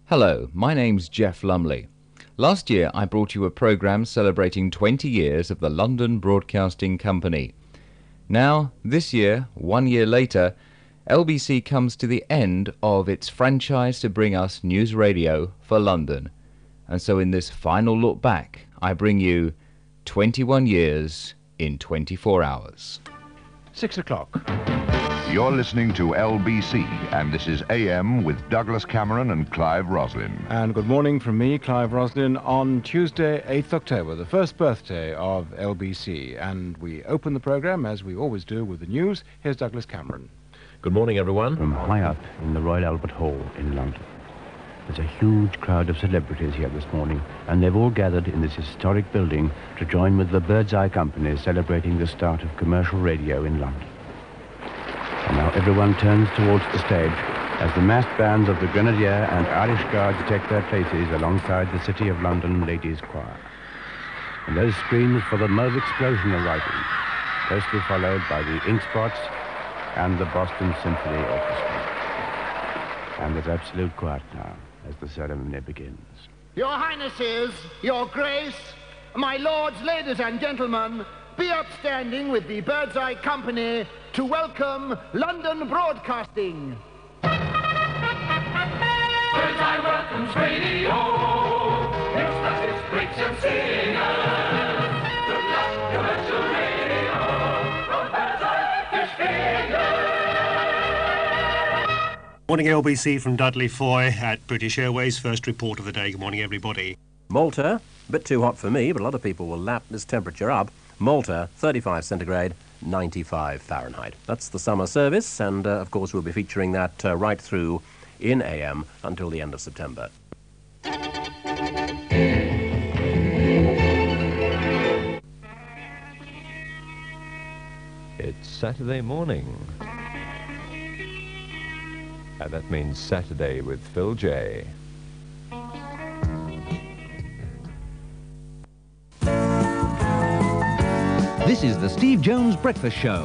Hello, my name's Jeff Lumley. Last year I brought you a programme celebrating 20 years of the London Broadcasting Company. Now, this year, 1 year later, LBC comes to the end of its franchise to bring us news radio for London. And so in this final look back, I bring you 21 years in 24 hours. 6 o'clock. You're listening to LBC, and this is AM with Douglas Cameron and Clive Roslin. And good morning from me, Clive Roslin, on Tuesday, 8th October, the first birthday of LBC. And we open the programme, as we always do, with the news. Here's Douglas Cameron. Good morning, everyone. From high up in the Royal Albert Hall in London. There's a huge crowd of celebrities here this morning, and they've all gathered in this historic building to join with the Birdseye Company celebrating the start of commercial radio in London. And now everyone turns towards the stage as the massed bands of the Grenadier and Irish Guards take their places alongside the City of London Ladies' Choir. And those screams for the Mauve explosion are rising, closely followed by the Ink Spots and the Boston Symphony Orchestra. And there's absolute quiet now as the ceremony begins. Your Highnesses, Your Grace, my lords, ladies and gentlemen, be upstanding with the Birdseye Company to welcome London Broadcasting. Birdseye welcomes radio. Newsflashes, greats and singers. Good luck, commercial radio. From Birdseye Fish Fingers. Morning LBC from Dudley Foy at British Airways. First report of the day. Good morning, everybody. Malta, a bit too hot for me, but a lot of people will lap this temperature up. Malta, 35 centigrade, 95 Fahrenheit. That's the summer service, and of course we'll be featuring that right through in AM until the end of September. It's Saturday morning. And that means Saturday with Phil J. This is the Steve Jones Breakfast Show.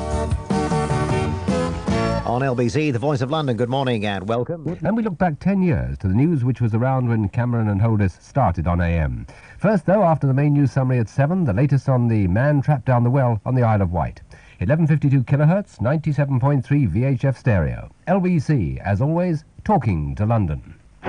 On LBC, the Voice of London, good morning and welcome. And we look back 10 years to the news which was around when Cameron and Holdis started on AM. First, though, after the main news summary at 7, the latest on the man trapped down the well on the Isle of Wight. 1152 kilohertz, 97.3 VHF stereo. LBC, as always, talking to London.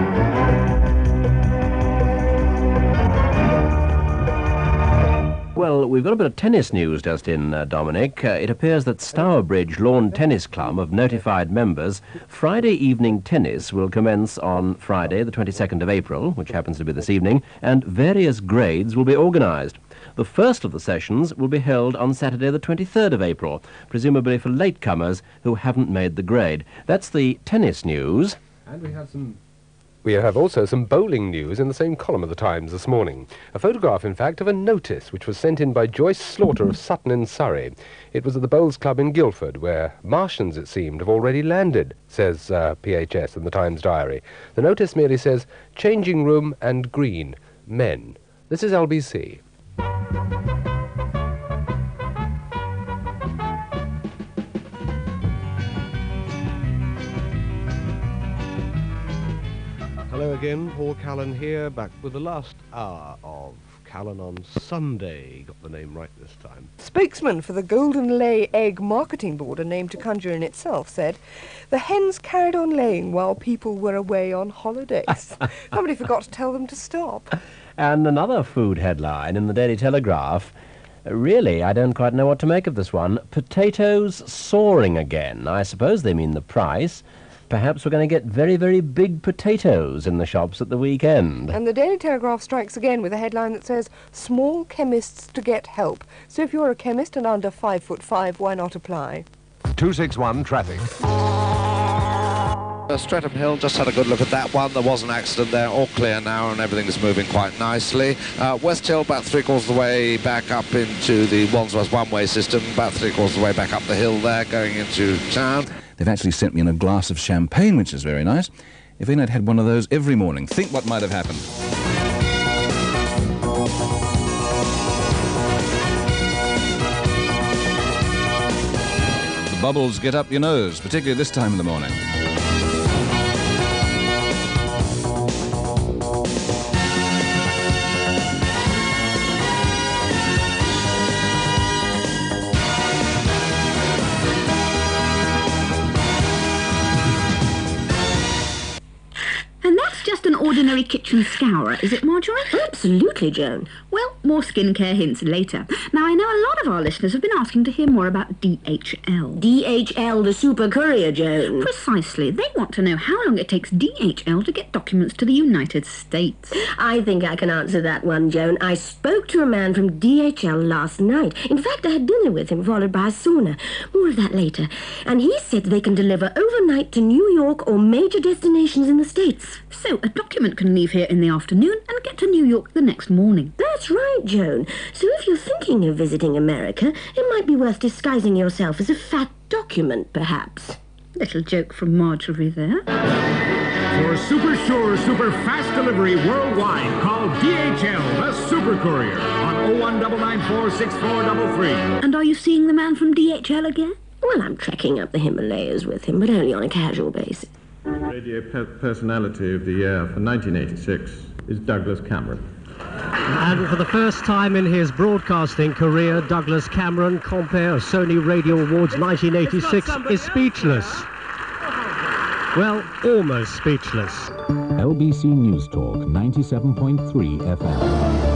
Well, we've got a bit of tennis news just in, Dominic. It appears that Stourbridge Lawn Tennis Club have notified members Friday evening tennis will commence on Friday, the 22nd of April, which happens to be this evening, and various grades will be organised. The first of the sessions will be held on Saturday, the 23rd of April, presumably for latecomers who haven't made the grade. That's the tennis news. And we have also some bowling news in the same column of the Times this morning. A photograph, in fact, of a notice which was sent in by Joyce Slaughter of Sutton in Surrey. It was at the Bowls Club in Guildford, where Martians, it seemed, have already landed, says PHS in the Times diary. The notice merely says, changing room and green, men. This is LBC. Hello again, Paul Callan here, back with the last hour of Callan on Sunday. Got the name right this time. Spokesman for the Golden Lay Egg Marketing Board, a name to conjure in itself, said, the hens carried on laying while people were away on holidays. Somebody forgot to tell them to stop. And another food headline in the Daily Telegraph. Really, I don't quite know what to make of this one. Potatoes soaring again. I suppose they mean the price. Perhaps we're going to get very, very big potatoes in the shops at the weekend. And the Daily Telegraph strikes again with a headline that says, small chemists to get help. So if you're a chemist and under 5'5", why not apply? 261 traffic. Streatham Hill, just had a good look at that one. There was an accident there, all clear now, and everything is moving quite nicely. West Hill, about 3/4 of the way back up into the Wandsworth one-way system, about 3/4 of the way back up the hill there, going into town. They've actually sent me in a glass of champagne, which is very nice. If only I'd had one of those every morning. Think what might have happened. The bubbles get up your nose, particularly this time in the morning. ordinary kitchen scourer, is it, Marjorie? Absolutely, Joan. Well, more skincare hints later. Now, I know a lot of our listeners have been asking to hear more about DHL. DHL, the super courier, Joan. Precisely. They want to know how long it takes DHL to get documents to the United States. I think I can answer that one, Joan. I spoke to a man from DHL last night. In fact, I had dinner with him, followed by a sauna. More of that later. And he said they can deliver overnight to New York or major destinations in the States. So a document can leave here in the afternoon and get to New York the next morning. That's right, Joan. So if you're thinking of visiting America, it might be worth disguising yourself as a fat document, perhaps. Little joke from Marjorie there. For super sure, super fast delivery worldwide, call DHL, the Super Courier, on 019946433. And are you seeing the man from DHL again? Well, I'm trekking up the Himalayas with him, but only on a casual basis. Radio Personality of the Year for 1986 is Douglas Cameron. And for the first time in his broadcasting career, Douglas Cameron, compere of Sony Radio Awards 1986, is speechless. Well, almost speechless. LBC News Talk 97.3 FM.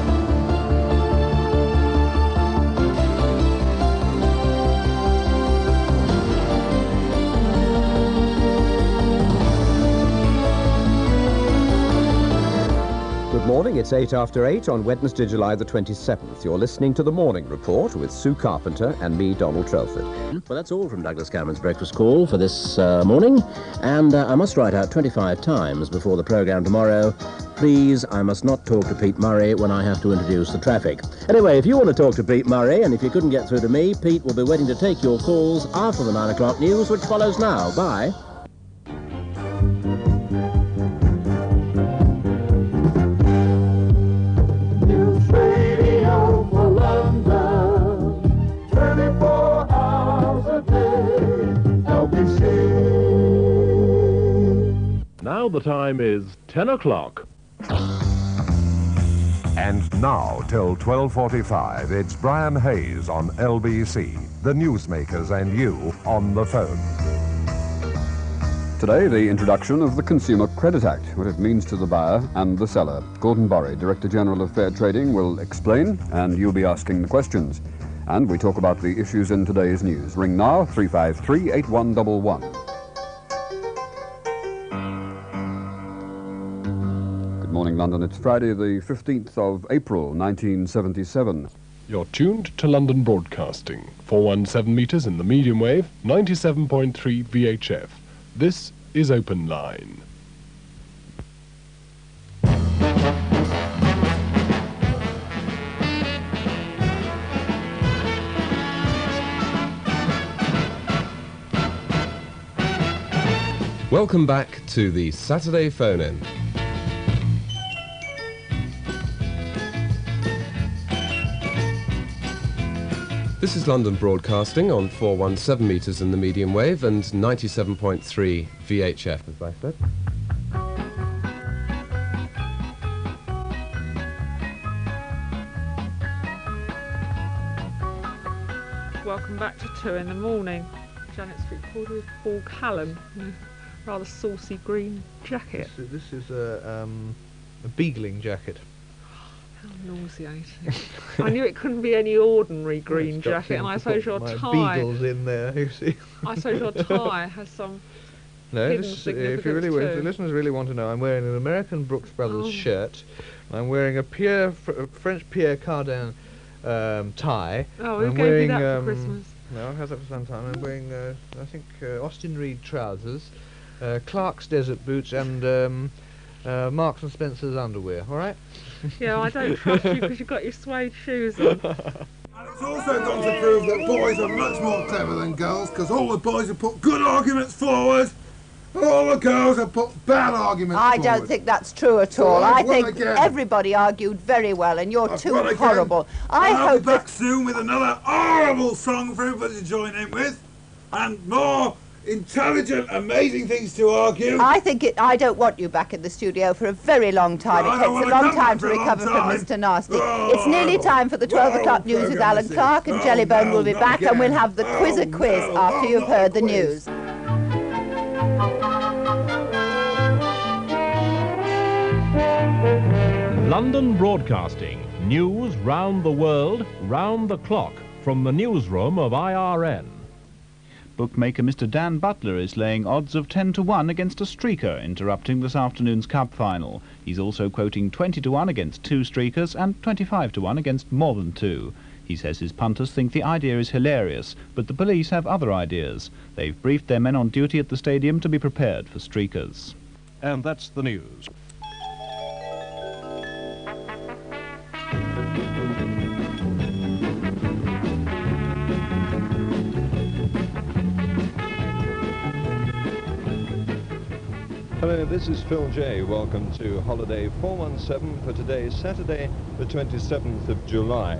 Good morning, it's 8 after 8 on Wednesday, July the 27th. You're listening to The Morning Report with Sue Carpenter and me, Donald Trelford. Well, that's all from Douglas Cameron's breakfast call for this morning. And I must write out 25 times before the programme tomorrow. Please, I must not talk to Pete Murray when I have to introduce the traffic. Anyway, if you want to talk to Pete Murray, and if you couldn't get through to me, Pete will be waiting to take your calls after the 9 o'clock news, which follows now. Bye. Now the time is 10 o'clock. And now, till 12:45, it's Brian Hayes on LBC, the newsmakers and you on the phone. Today, the introduction of the Consumer Credit Act, what it means to the buyer and the seller. Gordon Borry, Director General of Fair Trading, will explain, and you'll be asking the questions. And we talk about the issues in today's news. Ring now, 353-8111. Good morning, London. It's Friday, the 15th of April, 1977. You're tuned to London Broadcasting, 417 metres in the medium wave, 97.3 VHF. This is Open Line. Welcome back to the Saturday Phone-In. This is London Broadcasting on 417 metres in the medium wave and 97.3 VHF, as I said. Welcome back to 2 in the morning. Janet Street Quarter with Paul Callan. Rather saucy green jacket. This is a beagling jacket. How nauseating. I knew it couldn't be any ordinary green jacket, and I suppose your tie... beagles in there, you see. I suppose your tie has some hidden significance if the listeners really want to know, I'm wearing an American Brooks Brothers shirt. I'm wearing a French Pierre Cardin tie. Oh, who gave you that for Christmas? No, I've had that for some time. I'm wearing, I think, Austin Reed trousers, Clark's desert boots, and Marks and Spencer's underwear, all right? Yeah, I don't trust you because you've got your suede shoes on. It's also gone to prove that boys are much more clever than girls, because all the boys have put good arguments forward, and all the girls have put bad arguments forward. I don't think that's true at all. I think everybody argued very well, and you're too horrible. I'll be back soon with another horrible song for everybody to join in with, and more intelligent, amazing things to argue. I don't want you back in the studio for a very long time. It takes a long time to recover from Mr. Nasty. It's nearly time for the 12 o'clock news with Alan Clark, and Jellybone will be back, and we'll have the quiz after you've heard the news. London Broadcasting. News round the world, round the clock, from the newsroom of IRN. Bookmaker Mr. Dan Butler is laying odds of 10-1 against a streaker, interrupting this afternoon's Cup final. He's also quoting 20-1 against 2 streakers and 25-1 against more than 2. He says his punters think the idea is hilarious, but the police have other ideas. They've briefed their men on duty at the stadium to be prepared for streakers. And that's the news. Hello, this is Phil J. Welcome to Holiday 417 for today, Saturday, the 27th of July.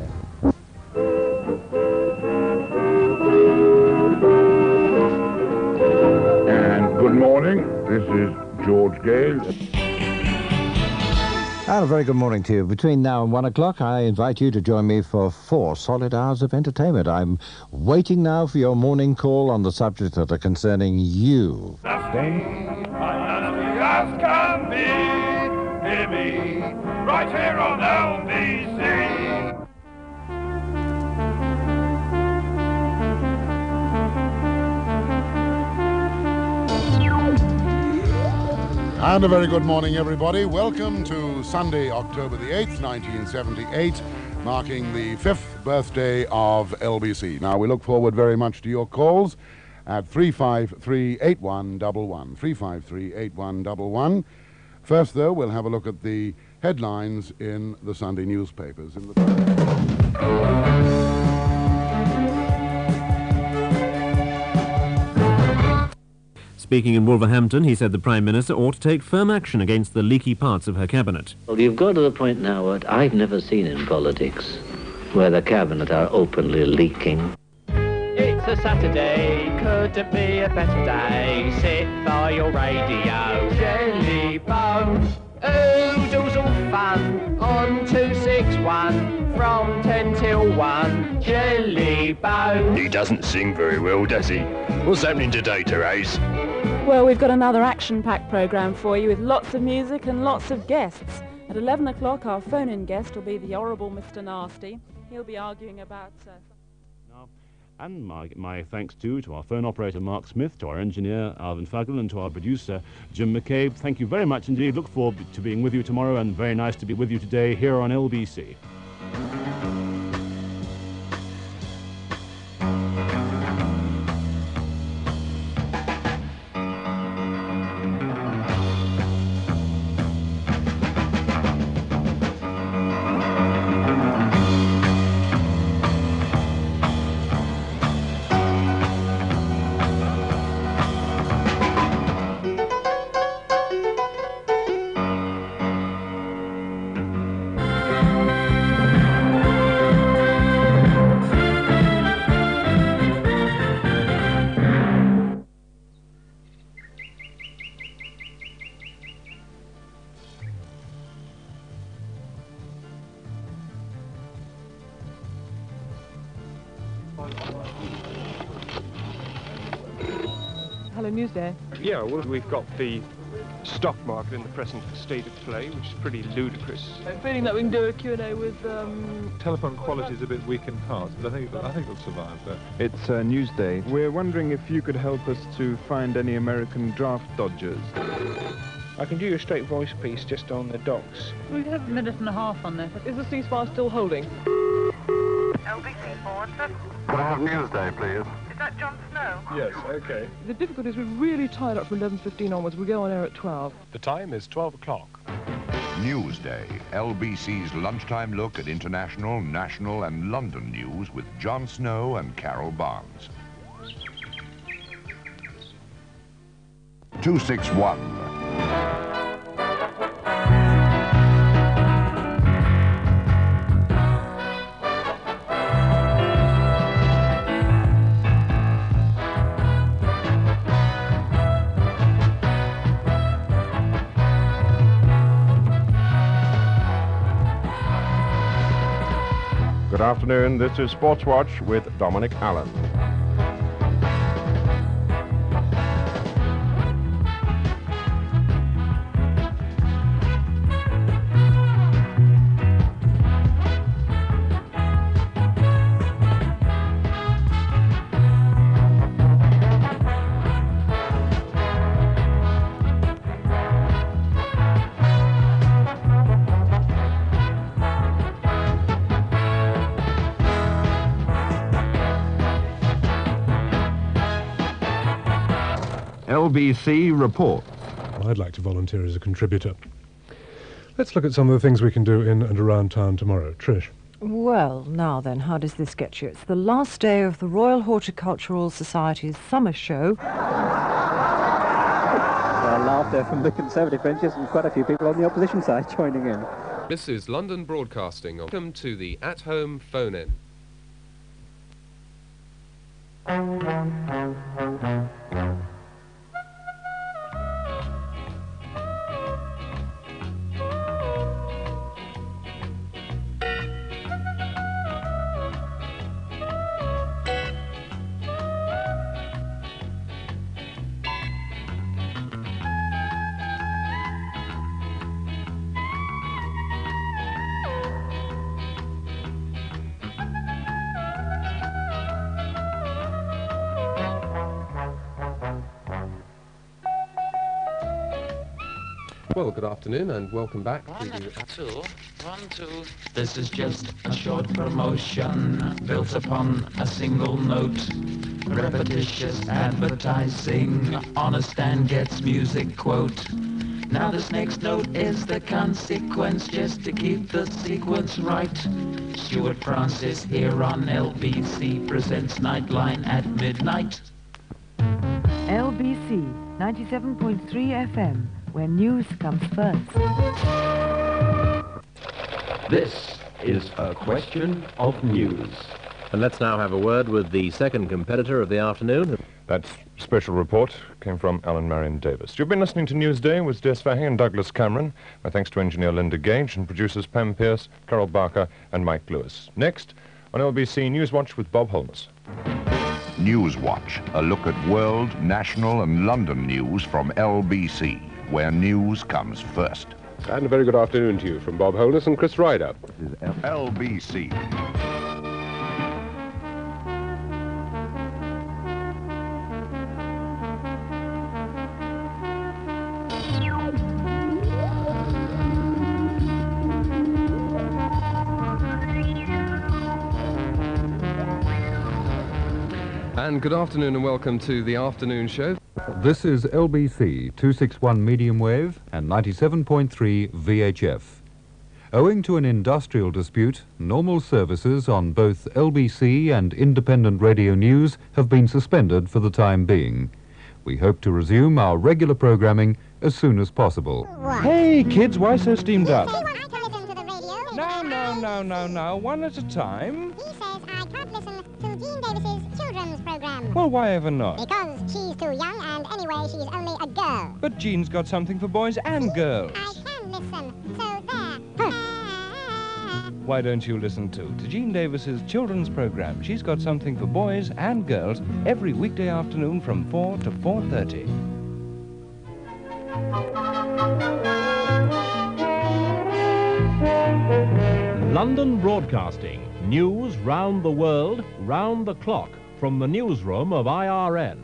And good morning, this is George Gale. And a very good morning to you. Between now and 1 o'clock, I invite you to join me for 4 solid hours of entertainment. I'm waiting now for your morning call on the subjects that are concerning you. As can be, hear me, right here on LBC. And a very good morning, everybody. Welcome to Sunday, October the 8th, 1978, marking the 5th birthday of LBC. Now, we look forward very much to your calls at 353-8111, 353-8111. First, though, we'll have a look at the headlines in the Sunday newspapers. Speaking in Wolverhampton, he said the Prime Minister ought to take firm action against the leaky parts of her cabinet. Well, you've got to the point now what I've never seen in politics, where the cabinet are openly leaking. It's a Saturday, couldn't be a better day. Sit by your radio, Jellybone. Oodles all fun on 261 from 10 till 1. Jellybone. He doesn't sing very well, does he? What's happening today, Therese? Well, we've got another action-packed programme for you with lots of music and lots of guests. At 11 o'clock, our phone-in guest will be the horrible Mr. Nasty. He'll be arguing about... And my thanks too to our phone operator Mark Smith, to our engineer Alvin Fuggle, and to our producer Jim McCabe. Thank you very much indeed. Look forward to being with you tomorrow, and very nice to be with you today here on LBC. Hello, Newsday. Yeah, well, we've got the stock market in the present state of play, which is pretty ludicrous. I'm feeling that we can do a Q&A with... Telephone quality is a bit weak in parts, but I think it'll survive. It's Newsday. We're wondering if you could help us to find any American draft dodgers. I can do you a straight voice piece just on the docks. We have a minute and a half on there. Is the ceasefire still holding? LBC 417. Could I have Newsday, please? Is that Jon Snow? Yes, okay. The difficulty is we're really tied up from 11:15 onwards. We go on air at 12. The time is 12 o'clock. Newsday, LBC's lunchtime look at international, national and London news with Jon Snow and Carol Barnes. 261. Good afternoon, this is Sports Watch with Dominic Allen. LBC reports. I'd like to volunteer as a contributor. Let's look at some of the things we can do in and around town tomorrow. Trish. Well, now then, how does this get you? It's the last day of the Royal Horticultural Society's summer show. Laughter from the Conservative benches and quite a few people on the opposition side joining in. This is London Broadcasting. Welcome to the at-home phone-in. Well, good afternoon and welcome back to the... 1, 2. This is just a short promotion built upon a single note. Repetitious advertising on a stand gets music quote. Now this next note is the consequence just to keep the sequence right. Stuart Francis here on LBC presents Nightline at midnight. LBC 97.3 FM. Where news comes first. This is A Question of News. And let's now have a word with the second competitor of the afternoon. That special report came from Alan Marion Davis. You've been listening to Newsday with Des Fahy and Douglas Cameron. My thanks to engineer Linda Gage and producers Pam Pierce, Carol Barker and Mike Lewis. Next, on LBC Newswatch with Bob Holness. Newswatch, a look at world, national and London news from LBC, where news comes first. And a very good afternoon to you from Bob Holness and Chris Ryder. This is LBC. And good afternoon and welcome to the afternoon show. This is LBC 261 medium wave and 97.3 VHF. Owing to an industrial dispute, normal services on both LBC and independent radio news have been suspended for the time being. We hope to resume our regular programming as soon as possible. Hey, kids, why so steamed up? No, one at a time. He says I can't listen to Jean Davis's children's program. Well, why ever not? Because she's too young, and anyway, she's only a girl. But Jean's got something for boys and girls. I can listen, so there. Why don't you listen to Jean Davis's children's program? She's got something for boys and girls every weekday afternoon from 4 to 4:30. London Broadcasting. News round the world, round the clock, from the newsroom of IRN.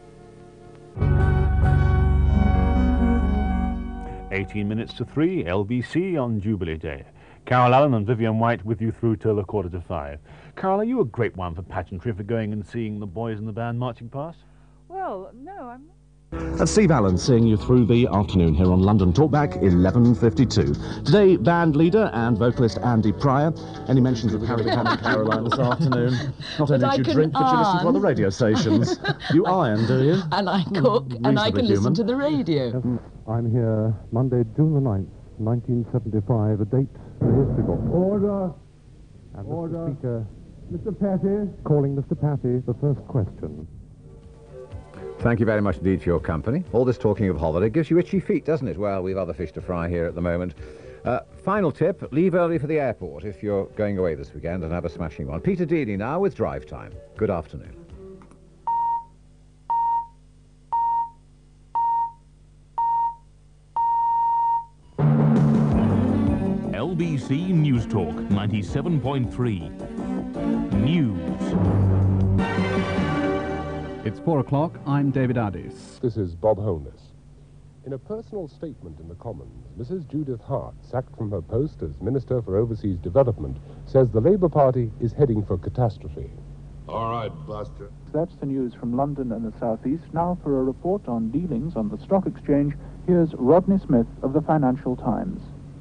18 minutes to 3, LBC on Jubilee Day. Carol Allen and Vivian White with you through till 4:45. Carol, are you a great one for pageantry, for going and seeing the boys in the band marching past? Well, no, I'm not. And Steve Allen seeing you through the afternoon here on London Talkback, 11:52. Today, band leader and vocalist Andy Pryor. Any mentions of Harry and Caroline this afternoon? Not only do you drink, but you listen to other radio stations. You iron, do you? And I cook, and I can listen to the radio. I'm here Monday, June the 9th, 1975, a date in the history book. Order. And Order. Mr. Speaker, Mr. Patty. calling Mr. Patty, the first question. Thank you very much indeed for your company. All this talking of holiday gives you itchy feet, doesn't it? Well, we've other fish to fry here at the moment. Final tip, leave early for the airport if you're going away this weekend and have a smashing one. Peter Deedy now with Drive Time. Good afternoon. LBC News Talk 97.3. News. It's 4 o'clock. I'm David Addis. This is Bob Holness. In a personal statement in the Commons, Mrs. Judith Hart, sacked from her post as Minister for Overseas Development, says the Labour Party is heading for catastrophe. All right, Buster. That's the news from London and the South East. Now for a report on dealings on the stock exchange, here's Rodney Smith of the Financial Times.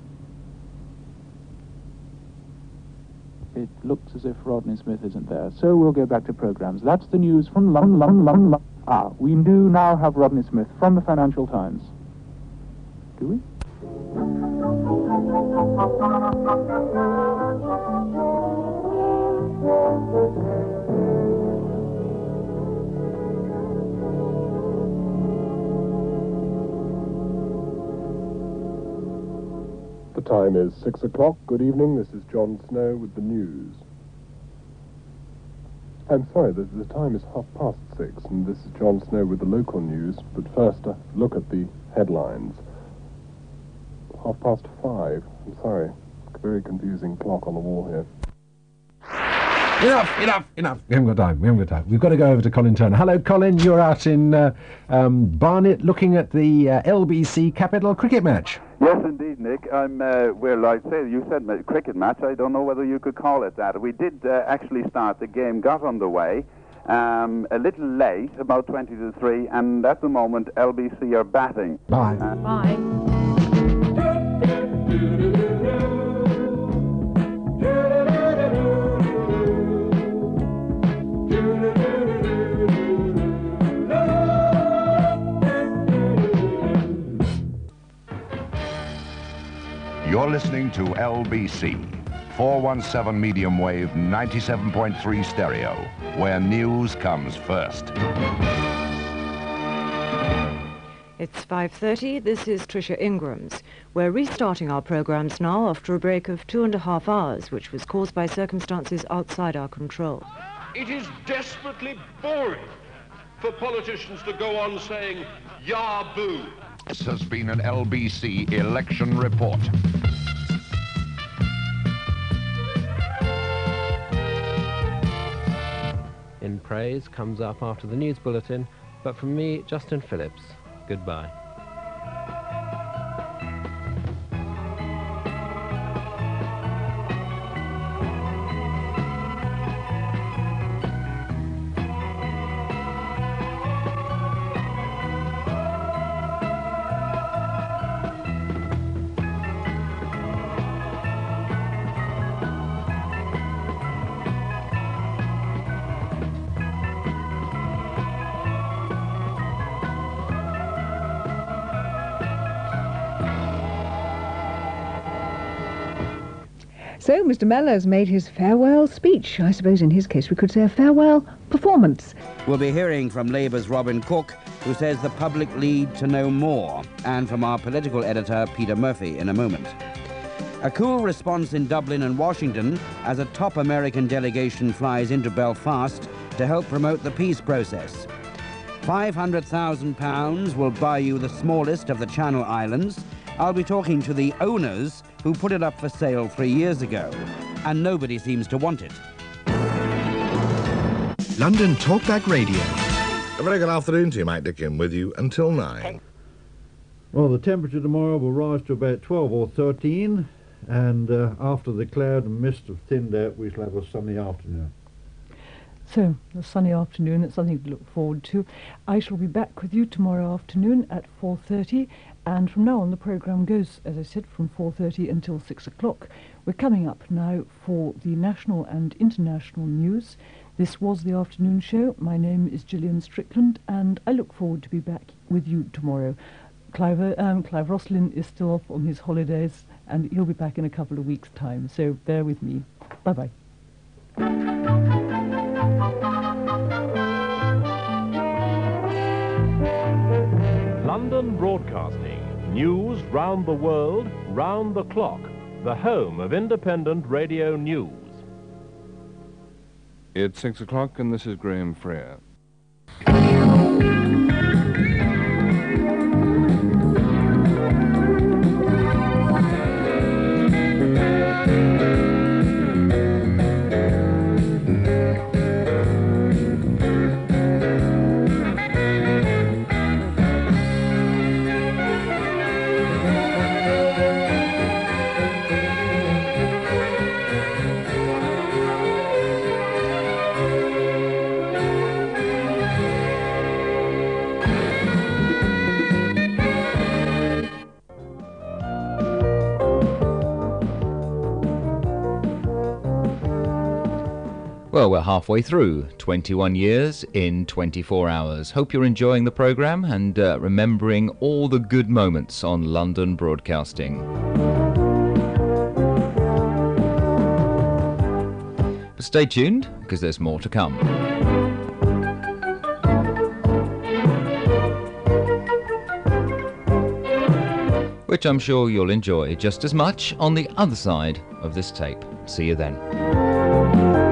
It looks as if Rodney Smith isn't there, so we'll go back to programs. That's the news from London. We do now have Rodney Smith from the Financial Times. Do we? The time is 6 o'clock. Good evening. This is John Snow with the news. I'm sorry, the time is 6:30, and this is John Snow with the local news. But first, a look at the headlines. 5:30. I'm sorry. Very confusing clock on the wall here. Enough. We haven't got time. We've got to go over to Colin Turner. Hello, Colin. You're out in Barnet looking at the LBC Capital cricket match. Yes, indeed, Nick. Well, I'd say you said cricket match. I don't know whether you could call it that. We did actually start. The game got underway a little late, about 20 to 3, and at the moment LBC are batting. Bye. Bye. You're listening to LBC, 417 medium wave, 97.3 stereo, where news comes first. It's 5:30. This is Tricia Ingram's. We're restarting our programs now after a break of 2.5 hours, which was caused by circumstances outside our control. It is desperately boring for politicians to go on saying, "Yah, boo." This has been an LBC election report. In Praise comes up after the news bulletin, but from me, Justin Phillips, goodbye. So Mr. Mellow's made his farewell speech. I suppose in his case we could say a farewell performance. We'll be hearing from Labour's Robin Cook, who says the public need to know more, and from our political editor, Peter Murphy, in a moment. A cool response in Dublin and Washington as a top American delegation flies into Belfast to help promote the peace process. £500,000 will buy you the smallest of the Channel Islands. I'll be talking to the owners who put it up for sale 3 years ago, and nobody seems to want it. London Talkback Radio. A very good afternoon to you, Mike Dickin, with you until 9. Well, the temperature tomorrow will rise to about 12 or 13, and after the cloud and mist have thinned out, we shall have a sunny afternoon. So, a sunny afternoon, it's something to look forward to. I shall be back with you tomorrow afternoon at 4:30, and from now on the programme goes, as I said, from 4:30 until 6 o'clock. We're coming up now for the national and international news. This was the afternoon show. My name is Gillian Strickland, and I look forward to be back with you tomorrow. Clive Roslin is still off on his holidays, and he'll be back in a couple of weeks' time, so bear with me. Bye-bye. London Broadcasting. News round the world, round the clock. The home of independent radio news. It's 6 o'clock, and this is Graham Freer. Well, we're halfway through, 21 years in 24 hours. Hope you're enjoying the programme and remembering all the good moments on London Broadcasting. But stay tuned, because there's more to come. Which I'm sure you'll enjoy just as much on the other side of this tape. See you then.